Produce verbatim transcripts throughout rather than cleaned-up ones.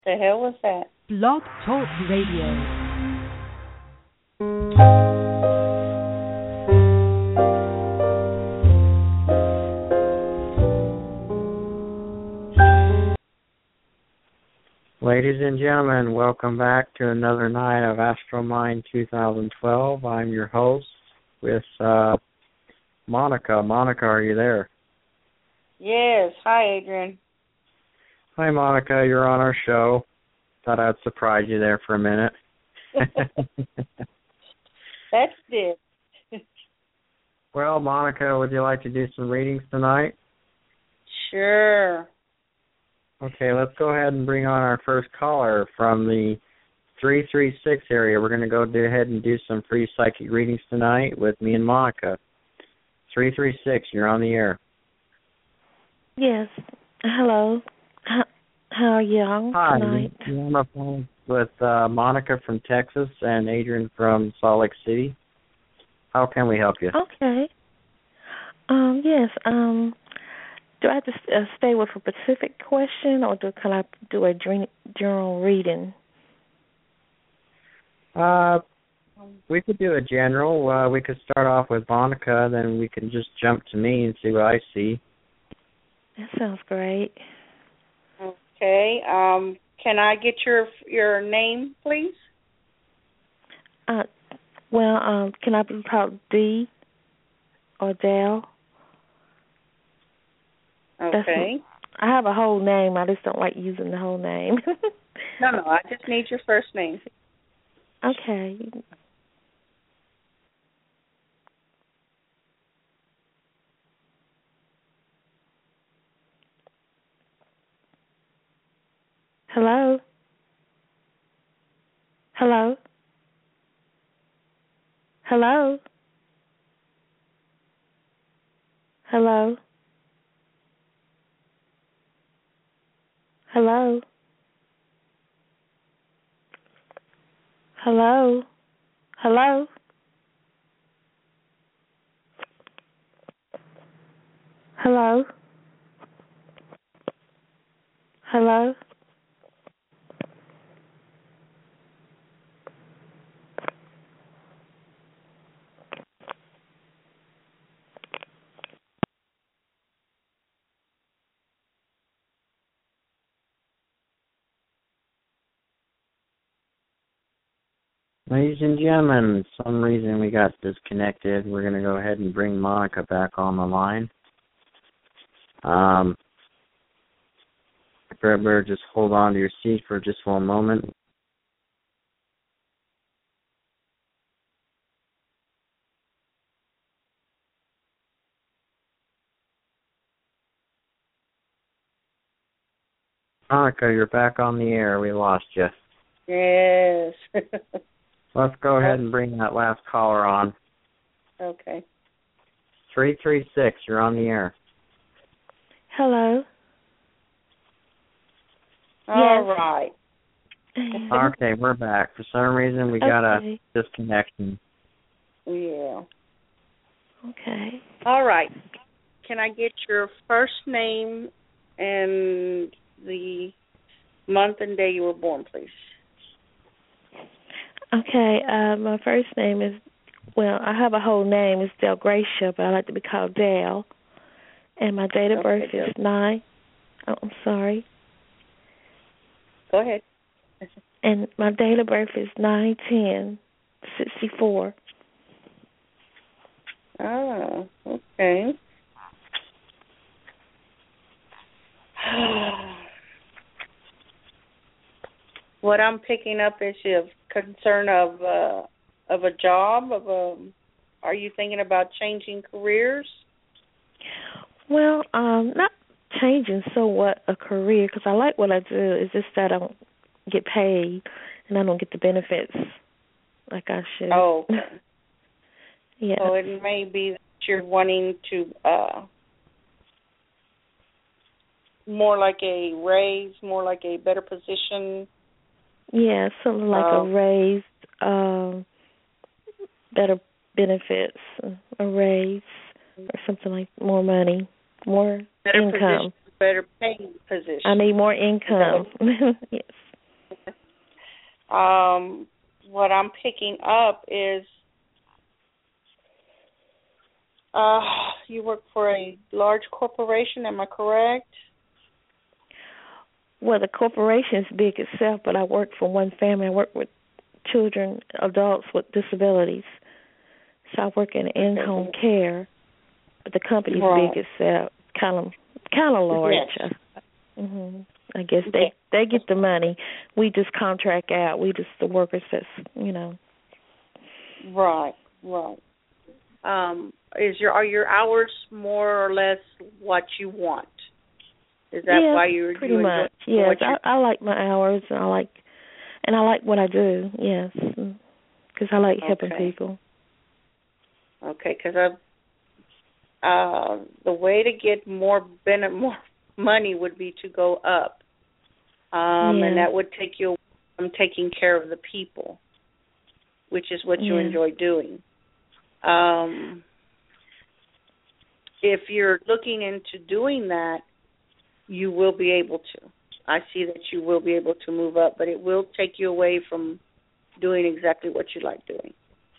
The hell was that? Blog Talk Radio. Ladies and gentlemen, welcome back to another night of AstroMind twenty twelve. I'm your host with uh, Monica. Monica, are you there? Yes. Hi, Adrian. Hi, Monica. You're on our show. Thought I'd surprise you there for a minute. That's it. Well, Monica, would you like to do some readings tonight? Sure. Okay, let's go ahead and bring on our first caller from the three three six area. We're going to go do ahead and do some free psychic readings tonight with me and Monica. three three six, you're on the air. Yes. Hello. How, how are you Hi, tonight? I'm on the phone with uh, Monica from Texas and Adrian from Salt Lake City. How can we help you? Okay. Um. Yes. Um. Do I have to uh, stay with a specific question, or do can I do a dream, general reading? Uh, we could do a general. Uh, we could start off with Monica, then we can just jump to me and see what I see. That sounds great. Okay. Um. Can I get your your name, please? Uh. Well. Um. Can I be called D or Dale? Okay. I have a whole name. I just don't like using the whole name. No, no. I just need your first name. Okay. Hello? Hello? Hello? Hello? Hello? Hello? Hello? Hello? Hello? Ladies and gentlemen, for some reason we got disconnected. We're going to go ahead and bring Monica back on the line. Um, Everybody just hold on to your seat for just one moment. Monica, you're back on the air. We lost you. Yes. Let's go ahead and bring that last caller on. Okay. three three six, you're on the air. Hello? All Yes. right. Okay, we're back. For some reason, we got Okay. a disconnection. Yeah. Okay. All right. Can I get your first name and the month and day you were born, please? Okay. Uh, my first name is, well, I have a whole name. It's Dale Gracia, but I like to be called Dale. And my date of Okay, birth Dale. is nine. Oh, I'm sorry. Go ahead. And my date of birth is nine ten sixty four. Oh, okay. What I'm picking up is your concern of uh, of a job. Of a, are you thinking about changing careers? Well, um, not changing so what a career, because I like what I do. It's just that I don't get paid and I don't get the benefits like I should. Oh, okay. Yeah. So it may be that you're wanting to uh, more like a raise, more like a better position. Yeah, something like uh, a raise, um, better benefits, a raise, or something like more money, more better income. position, better paying position. I need more income. Yes. Um, what I'm picking up is uh, you work for a large corporation, am I correct? Well, the corporation is big itself, but I work for one family. I work with children, adults with disabilities. So I work in in-home care, but the company's right. big itself, kind of, kind of large. Yes. Mm-hmm. I guess they they get the money. We just contract out. We just the workers that's you know. Right, right. Um, is your are your hours more or less what you want? Is that yeah, why you're pretty you much? Yes, I, I like my hours, and I like, and I like what I do. Yes, because I like helping okay. people. Okay, because uh, the way to get more ben- more money would be to go up, um, yeah. and that would take you from taking care of the people, which is what you yeah. enjoy doing. Um, if you're looking into doing that, you will be able to. I see that you will be able to move up, but it will take you away from doing exactly what you like doing.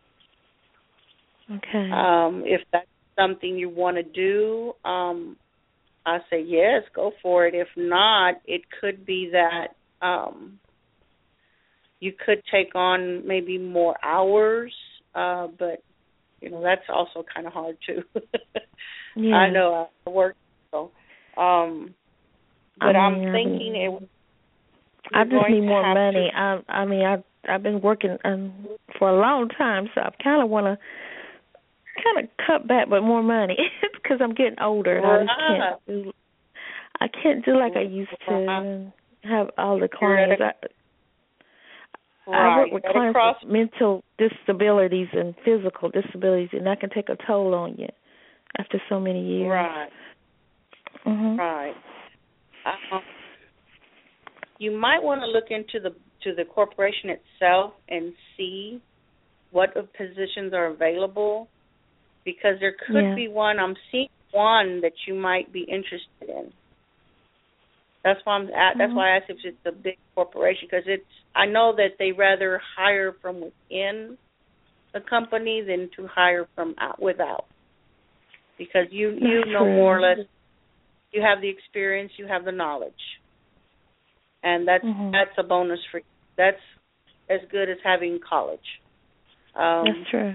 Okay. Um, if that's something you want to do, um, I say yes, go for it. If not, it could be that um, you could take on maybe more hours, uh, but you know that's also kind of hard too. yeah. I know I work so, um, but I mean, I'm thinking I mean, it. I just need more money. To, I I mean I I've been working um, for a long time, so I kind of want to kind of cut back, but more money because I'm getting older and right. I just can't do. I can't do like I used to and have all the clients. I, right. I work with clients cross- with mental disabilities and physical disabilities, and that can take a toll on you after so many years. Right. Mhm. Right. Um, you might want to look into the to the corporation itself and see what positions are available, because there could yeah. be one. I'm seeing one that you might be interested in. That's why I'm at. That's Mhm. why I asked if it's a big corporation, because it's. I know that they rather hire from within the company than to hire from out without, because you you That's know true. more or less. You have the experience. You have the knowledge. And that's mm-hmm. that's a bonus for you. That's as good as having college. Um, that's true.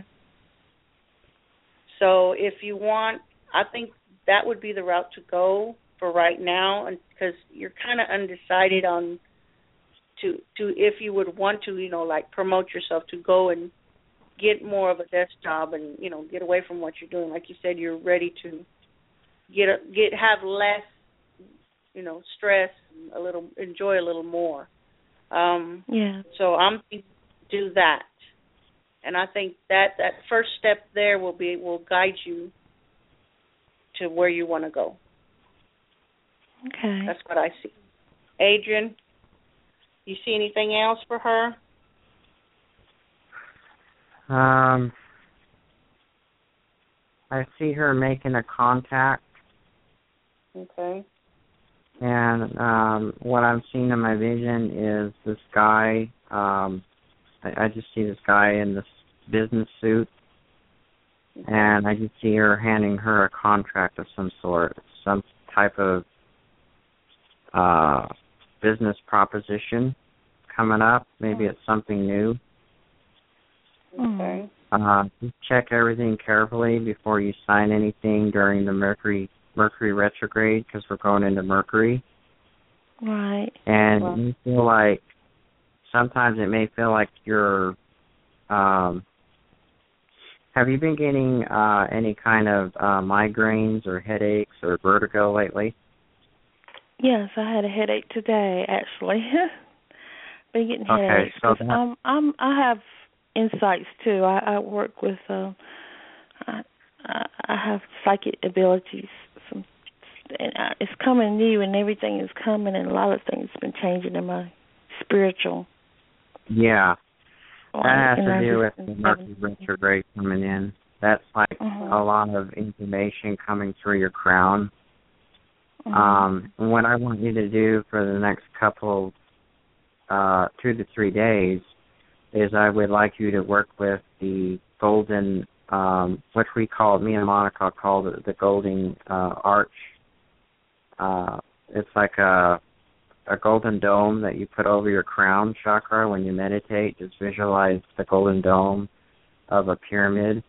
So if you want, I think that would be the route to go for right now, and because you're kind of undecided on to to if you would want to, you know, like promote yourself to go and get more of a desk job and you know get away from what you're doing. Like you said, you're ready to get a, get have less, you know, stress, and a little enjoy a little more. Um, yeah. So I'm thinking do that, and I think that that first step there will be will guide you to where you want to go. Okay. That's what I see. Adrian, you see anything else for her? Um, I see her making a contact. Okay. And um, what I'm seeing in my vision is this guy. Um, I, I just see this guy in this business suit, Okay. and I just see her handing her a contract of some sort, some type of uh, business proposition coming up. Maybe it's something new. Okay. Uh, just check everything carefully before you sign anything during the Mercury Mercury retrograde, because we're going into Mercury. Right. And Wow. you feel like sometimes it may feel like you're. Um, have you been getting uh, any kind of uh, migraines or headaches or vertigo lately? Yes, I had a headache today. Actually, been getting Okay, headaches. so 'Cause I'm I'm I have insights too. I, I work with. Uh, I I have psychic abilities. Some, and I, it's coming new, and everything is coming, and a lot of things have been changing in my spiritual. Yeah, that has and to I do with just, the Mercury retrograde coming in. That's like uh-huh. a lot of information coming through your crown. Uh-huh. Um, and what I want you to do for the next couple uh, two to three days is I would like you to work with the golden, um, what we call, me and Monica call it the golden uh, arch. Uh, it's like a a golden dome that you put over your crown chakra when you meditate. Just visualize the golden dome of a pyramid,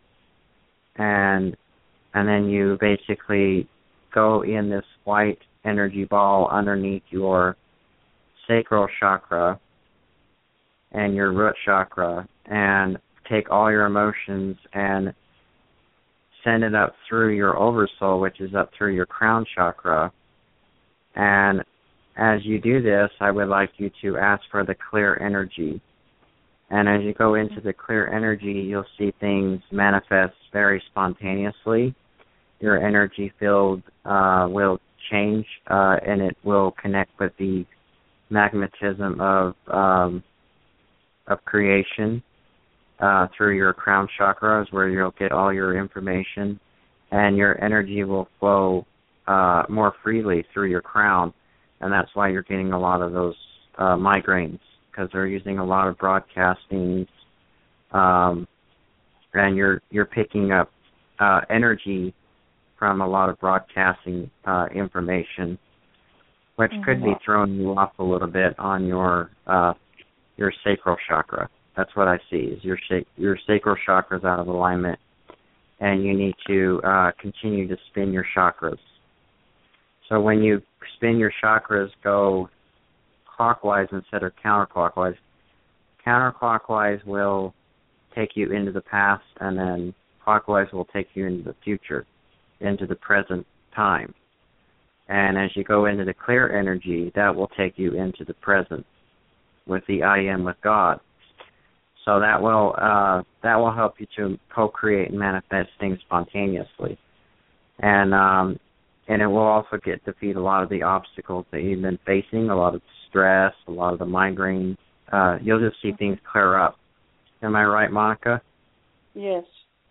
and and then you basically go in this white energy ball underneath your sacral chakra and your root chakra, and take all your emotions and send it up through your oversoul, which is up through your crown chakra. And as you do this, I would like you to ask for the clear energy. And as you go into the clear energy, you'll see things manifest very spontaneously. Your energy field uh, will change, uh, and it will connect with the magnetism of um, of creation uh, through your crown chakras, where you'll get all your information, and your energy will flow uh, more freely through your crown, and that's why you're getting a lot of those uh, migraines, because they're using a lot of broadcasting, um, and you're you're picking up uh, energy from a lot of broadcasting uh, information, which mm-hmm. could be throwing you off a little bit on your uh, your sacral chakra. That's what I see, is your your sacral chakra is out of alignment, and you need to uh, continue to spin your chakras. So when you spin your chakras, go clockwise instead of counterclockwise. Counterclockwise will take you into the past, and then clockwise will take you into the future, into the present time. And as you go into the clear energy, that will take you into the present with the I am with God. So that will uh, that will help you to co-create and manifest things spontaneously. And um, and it will also get defeat a lot of the obstacles that you've been facing, a lot of stress, a lot of the migraine. Uh, you'll just see things clear up. Am I right, Monica? Yes.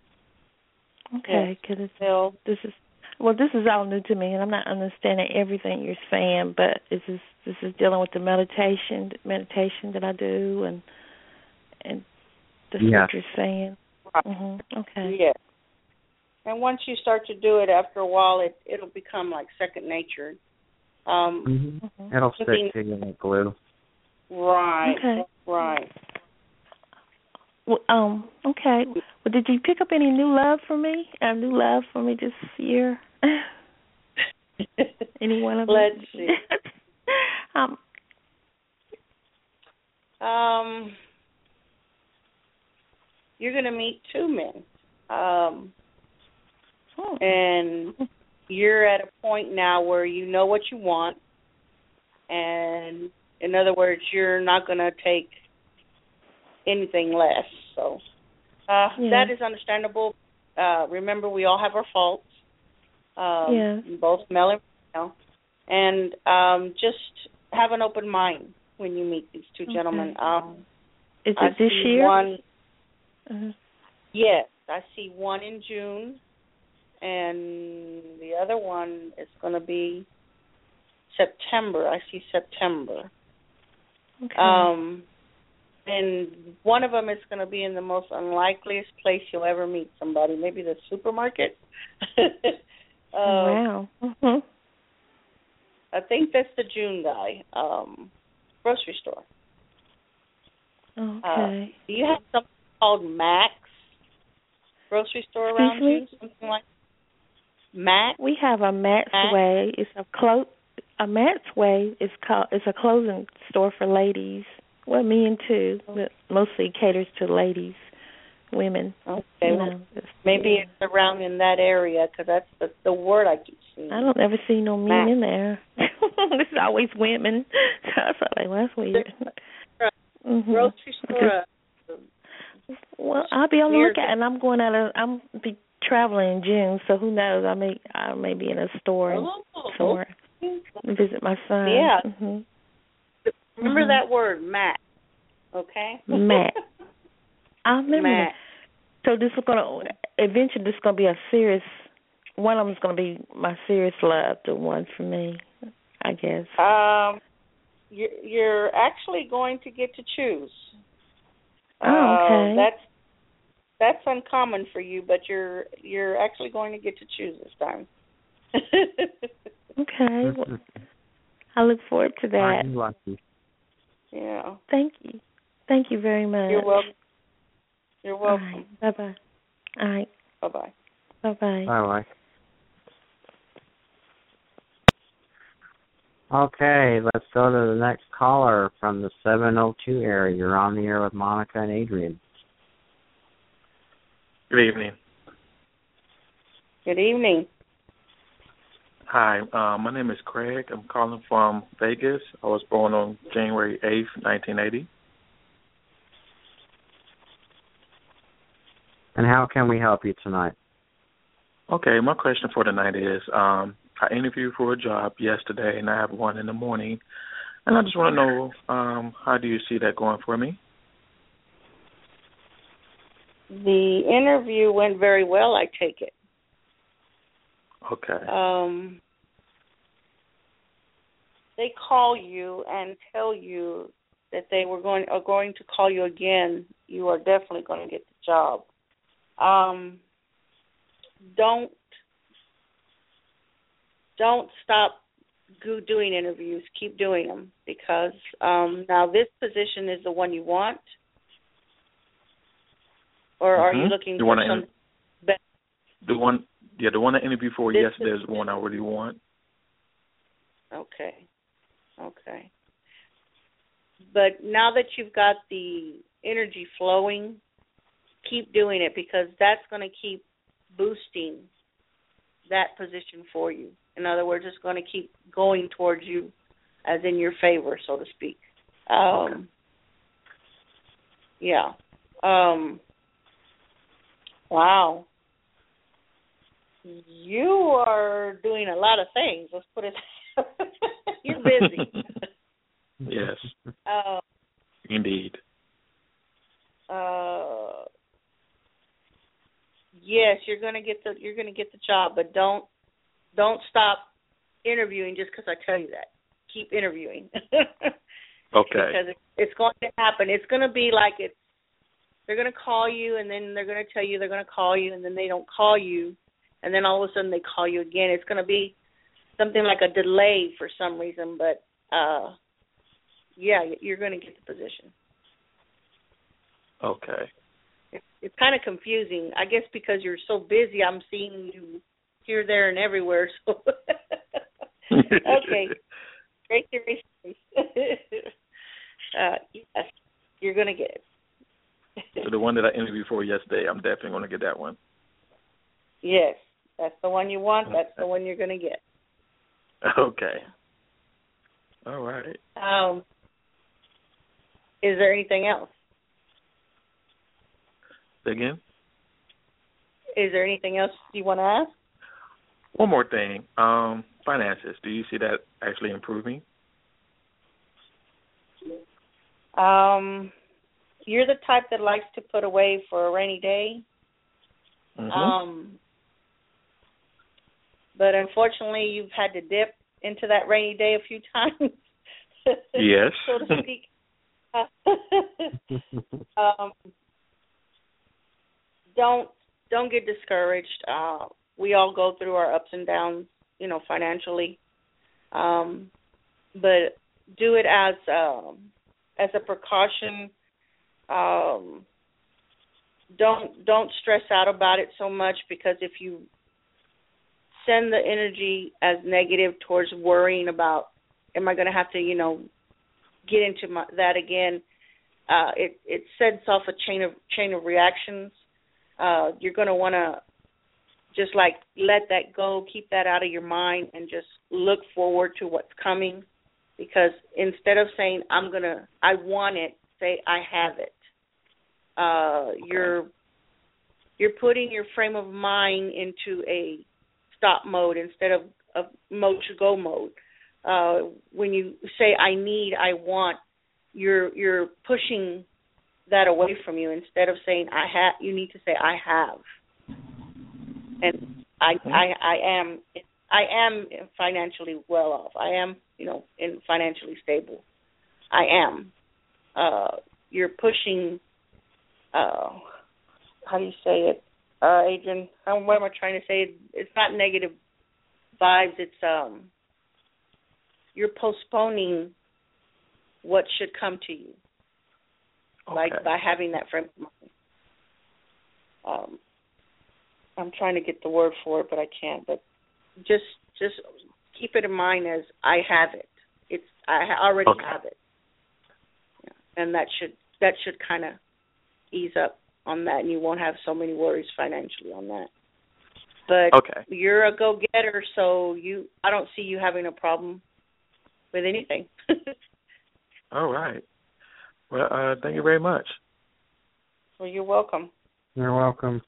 Okay, because yes. this is well, this is all new to me, and I'm not understanding everything you're saying. But this is this is dealing with the meditation, meditation that I do, and and that's yeah. what you're saying. Mm-hmm. Okay. Yeah. And once you start to do it, after a while, it it'll become like second nature. Um, mm-hmm. Mm-hmm. It'll stick being, to you like glue. Right. Okay. Right. Well, um. Okay. Well, did you pick up any new love for me? A new love for me this year? Any one of them? Let's see. um. Um. You're going to meet two men. Um. Oh. And you're at a point now where you know what you want, and in other words, you're not going to take anything less. So uh, yeah. that is understandable. Uh, remember, we all have our faults, um, yeah. both male and female, and um, just have an open mind when you meet these two okay. gentlemen. Um, is it I this see year? One, uh-huh. Yes, I see one in June, and the other one is going to be September. I see September. Okay. Um, and one of them is going to be in the most unlikeliest place you'll ever meet somebody, maybe the supermarket. uh, wow. Mm-hmm. I think that's the June guy, um, grocery store. Okay. Uh, do you have something called Max grocery store around you? Something like Max? We have a Matt's Max? Way. It's a clo- a Matt's Way is called. It's a clothing store for ladies. Well, men too, but mostly caters to ladies, women. Okay. You Well, know, maybe yeah. it's around in that area because that's the, the word I keep seeing. I don't ever see no men Max. in there. It's always women. So I was like, well, that's weird. Mm-hmm. Grocery store. Okay. Well, I'll be on the lookout, and I'm going out. Of, I'm be traveling in June, so who knows? I may I may be in a store oh, somewhere okay. and visit my son. Yeah. Mm-hmm. Remember mm-hmm. that word, Matt. Okay. Matt. I remember. Matt. That. So this is gonna eventually. This is gonna be a serious. One of them is gonna be my serious love, the one for me, I guess. Um. you're, you're actually going to get to choose. Oh, okay. Uh, that's that's uncommon for you, but you're you're actually going to get to choose this time. Okay. Well, I look forward to that. Aren't you lucky? Yeah. Thank you. Thank you very much. You're welcome. You're welcome. All right. Bye-bye. All right. Bye-bye. Bye-bye. Bye-bye. Okay, let's go to the next caller from the seven oh two area. You're on the air with Monica and Adrian. Good evening. Good evening. Hi, uh, my name is Craig. I'm calling from Vegas. I was born on January eighth, nineteen eighty. And how can we help you tonight? Okay, my question for tonight is, um, I interviewed for a job yesterday, and I have one in the morning. And I just want to know, um, how do you see that going for me? The interview went very well, I take it. Okay. Um, they call you and tell you that they were going are going to call you again. You are definitely going to get the job. Um, don't don't stop doing interviews. Keep doing them because um, now this position is the one you want, or are mm-hmm. you looking the for one some? inter- the one, yeah, the one I interviewed for this yesterday is is the one I really want. Okay, okay. But now that you've got the energy flowing, keep doing it because that's going to keep boosting that position for you. In other words, it's going to keep going towards you as in your favor, so to speak. Um, okay. Yeah. Um, wow. You are doing a lot of things. Let's put it You're busy. Yes. Uh, Indeed. Uh, yes, you're gonna get the you're gonna get the job, but don't don't stop interviewing just because I tell you that. Keep interviewing. Okay. Because it, it's going to happen. It's going to be like it's. They're going to call you, and then they're going to tell you they're going to call you, and then they don't call you, and then all of a sudden they call you again. It's going to be something like a delay for some reason, but uh, yeah, you're going to get the position. Okay. It's, it's kind of confusing, I guess, because you're so busy. I'm seeing you here, there, and everywhere. So, okay, great to receive. uh, yes, you're going to get it. So the one that I interviewed for yesterday, I'm definitely going to get that one. Yes, that's the one you want. That's the one you're going to get. Okay. All right. Um, is there anything else? Again? Is there anything else you want to ask? One more thing. Um, finances. Do you see that actually improving? Um, you're the type that likes to put away for a rainy day. Mm-hmm. Um, but unfortunately, you've had to dip into that rainy day a few times. Yes. So to speak. um, don't don't get discouraged. Uh, we all go through our ups and downs, you know, financially. Um, but do it as um, as a precaution. Um, don't don't stress out about it so much, because if you send the energy as negative towards worrying about, am I going to have to, you know, get into my, that again, uh, it it sets off a chain of chain of reactions. Uh, you're going to want to just like let that go, keep that out of your mind, and just look forward to what's coming. Because instead of saying I'm gonna, I want it, say I have it. Uh, okay. You're you're putting your frame of mind into a stop mode instead of a mode to go mode. Uh, when you say I need, I want, you're you're pushing that away from you. Instead of saying I have, you need to say I have. And I mm-hmm. I I am I am financially well off. I am, you know, in financially stable. I am. Uh, you're pushing. Uh, how do you say it, uh, Adrian? How, what am I trying to say? It's not negative vibes. It's um. You're postponing what should come to you, Okay. like by having that frame of mind. Um, I'm trying to get the word for it, but I can't. But just just keep it in mind as I have it. It's I already Okay. have it, yeah. And that should that should kind of ease up on that, and you won't have so many worries financially on that. But Okay. you're a go-getter, so you I don't see you having a problem with anything. All right. Well, uh, thank you very much. Well, you're welcome. You're welcome.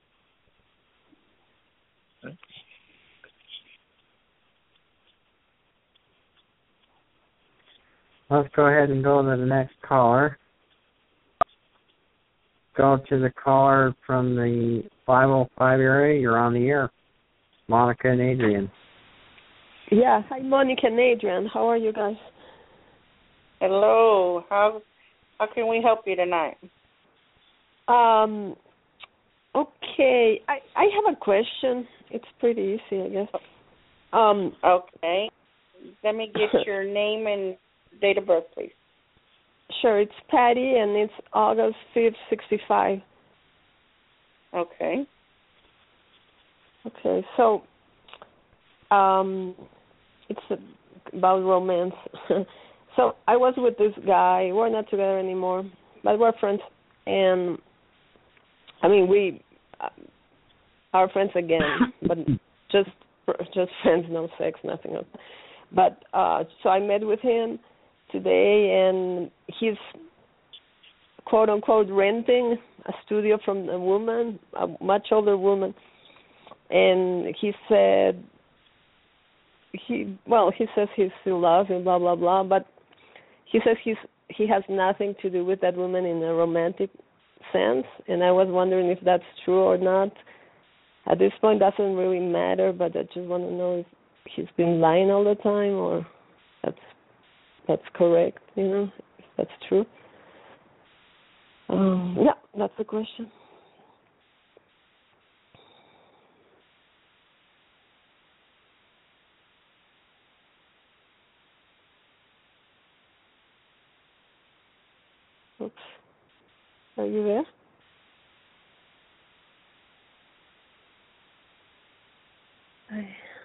Let's go ahead and go to the next caller. Go to the caller from the five oh five area. You're on the air. Monica and Adrian. Yeah. Hi, Monica and Adrian. How are you guys? Hello. How how can we help you tonight? Um. Okay. I I have a question. It's pretty easy, I guess. Um. Okay. Let me get your name and date of birth, please. Sure. It's Patty, and it's August fifth, sixty-five. Okay. Okay. So, um, it's about romance. So I was with this guy. We're not together anymore, but we're friends. And I mean, we uh, are friends again, but just just friends, no sex, nothing else. But uh, so I met with him today, and he's quote unquote renting a studio from a woman, a much older woman, and he said he well he says he's still loves and blah blah blah, but he says he's he has nothing to do with that woman in a romantic sense, and I was wondering if that's true or not. At this point, doesn't really matter, but I just want to know if he's been lying all the time or that's that's correct, you know, if that's true. Um, yeah, that's the question. Oops. Are you there? I...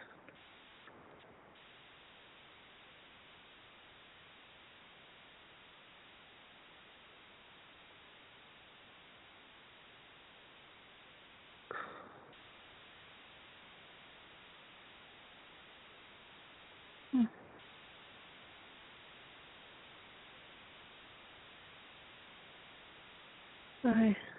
Hmm. Bye.